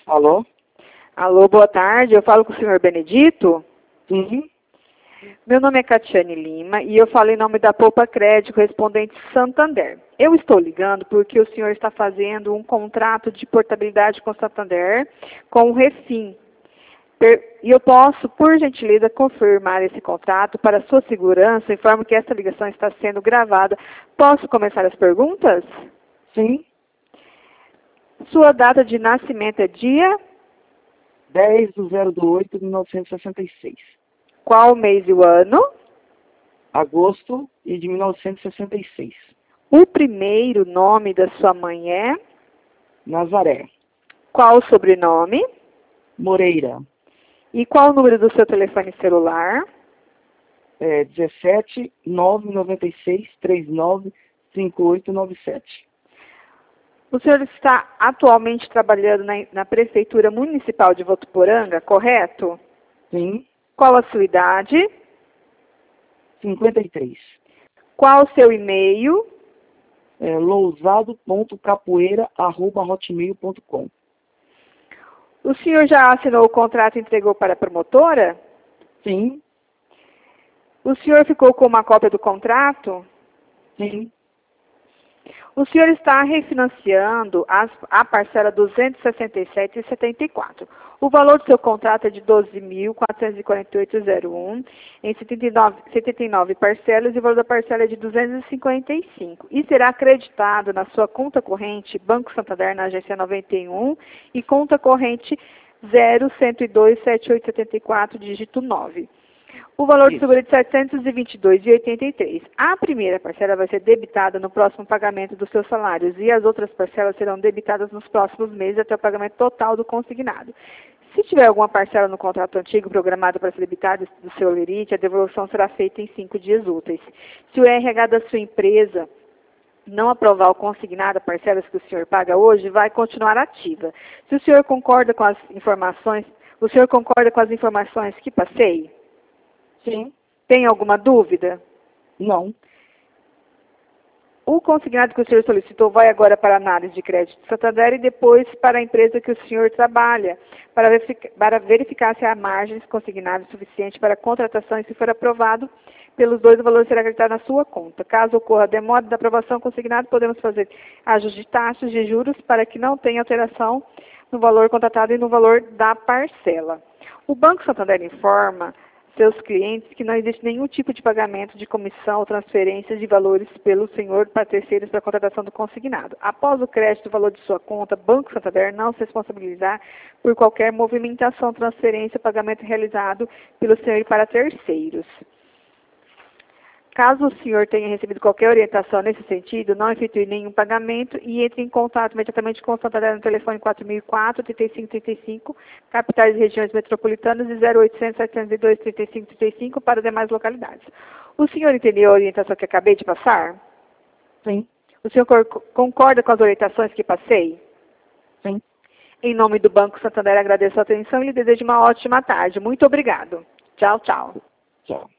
Alô? Alô, boa tarde. Eu falo com o senhor Benedito. Sim. Meu nome é Catiane Lima e eu falo em nome da Poupa Crédito, correspondente Santander. Eu estou ligando porque o senhor está fazendo um contrato de portabilidade com Santander com o Refim. E eu posso, por gentileza, confirmar esse contrato para sua segurança. Informo que esta ligação está sendo gravada. Posso começar as perguntas? Sim. Sua data de nascimento é dia? 10/08/1966. Qual o mês e o ano? Agosto de 1966. O primeiro nome da sua mãe é? Nazaré. Qual o sobrenome? Moreira. E qual o número do seu telefone celular? 17 996 39 5897. O senhor está atualmente trabalhando na Prefeitura Municipal de Votuporanga, correto? Sim. Qual a sua idade? 53. Qual o seu e-mail? lousado.capoeira@hotmail.com. O senhor já assinou o contrato e entregou para a promotora? Sim. O senhor ficou com uma cópia do contrato? Sim. O senhor está refinanciando a parcela 267,74. O valor do seu contrato é de 12.448,01 em 79 parcelas e o valor da parcela é de 255. E será acreditado na sua conta corrente Banco Santander na agência 91 e conta corrente 01027874, dígito 9. O valor de seguro é de R$ 722,83. A primeira parcela vai ser debitada no próximo pagamento dos seus salários e as outras parcelas serão debitadas nos próximos meses até o pagamento total do consignado. Se tiver alguma parcela no contrato antigo programada para ser debitada do seu lerite, a devolução será feita em 5 dias úteis. Se o RH da sua empresa não aprovar o consignado, a parcelas que o senhor paga hoje, vai continuar ativa. Se o senhor concorda com as informações que passei? Sim. Tem alguma dúvida? Não. O consignado que o senhor solicitou vai agora para a análise de crédito de Santander e depois para a empresa que o senhor trabalha, para verificar se há margens consignadas suficiente para a contratação e, se for aprovado pelos dois, o valor será acreditado na sua conta. Caso ocorra demora da aprovação consignada, podemos fazer ajuste de taxas de juros para que não tenha alteração no valor contratado e no valor da parcela. O Banco Santander informa seus clientes que não existe nenhum tipo de pagamento de comissão ou transferência de valores pelo senhor para terceiros para a contratação do consignado. Após o crédito do valor de sua conta, Banco Santander não se responsabilizar por qualquer movimentação, transferência ou pagamento realizado pelo senhor para terceiros. Caso o senhor tenha recebido qualquer orientação nesse sentido, não efetue nenhum pagamento e entre em contato imediatamente com o Santander no telefone 4004-3535, capitais e regiões metropolitanas, e 0800-702-3535 para demais localidades. O senhor entendeu a orientação que acabei de passar? Sim. O senhor concorda com as orientações que passei? Sim. Em nome do Banco Santander, agradeço a atenção e lhe desejo uma ótima tarde. Muito obrigado. Tchau, tchau. Tchau.